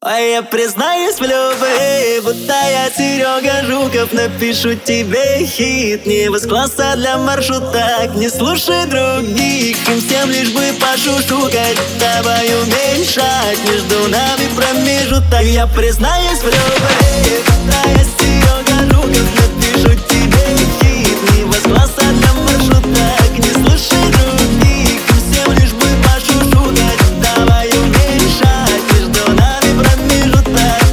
А я признаюсь в любви, будто я Серега Жуков. Напишу тебе хит, не из класса для маршруток. Не слушай других, им всем лишь бы пошушукать. Давай уменьшать между нами промежуток. Я признаюсь в любви, будто я Серега Жуков. Напишу тебе хит, не из класса для маршруток. Не слушай других, им всем лишь бы пошушукать. Давай уменьшать между нами промежуток.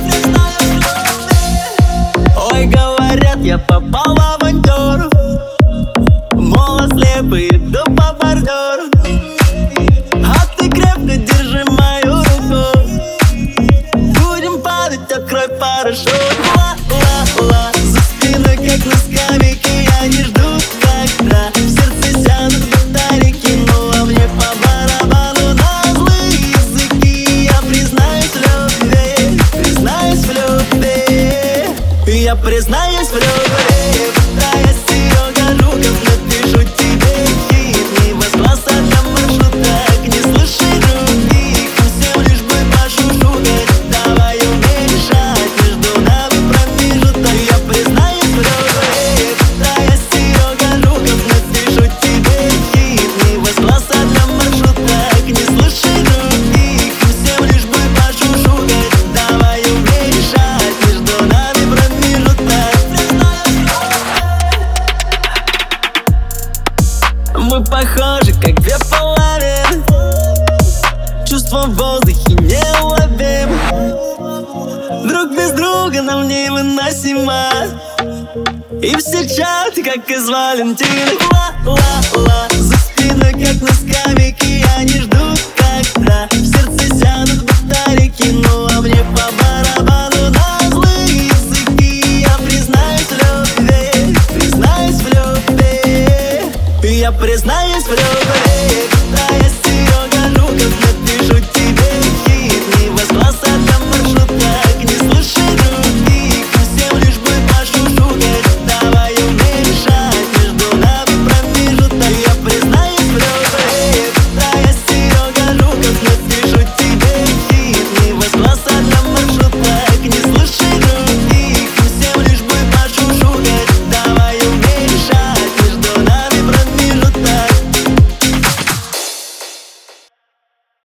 Ой, говорят, я попал в авантюру, молод слепый, иду по бордюру. А ты крепко держи мою руку, будем падать, открой парашют. Ла-ла-ла, за спиной, как на скамейке, я не жду, когда в сердце сядут батарейки. Ну а мне по барабану на злые языки. Я признаюсь в любви, признаюсь в любви. Я признаюсь в любви, будто я Серега Жуков. Напишу тебе хит, не из класса для маршруток. Не слушай других, им всем лишь бы пошушукать. Давай уменьшать между нами промежуток. Я признаюсь в любви, будто я Серега Жуков. Напишу тебе хит, не из класса для маршруток. Не слушай других, им всем лишь бы пошушукать. Давай уменьшать между нами промежуток. Мы похожи, как две половины, чувства в воздухе неуловим. Друг без друга нам невыносимо, и все чаты, как из Валентины. Ла-ла-ла, за спиной, как на скамейке, я не жду, когда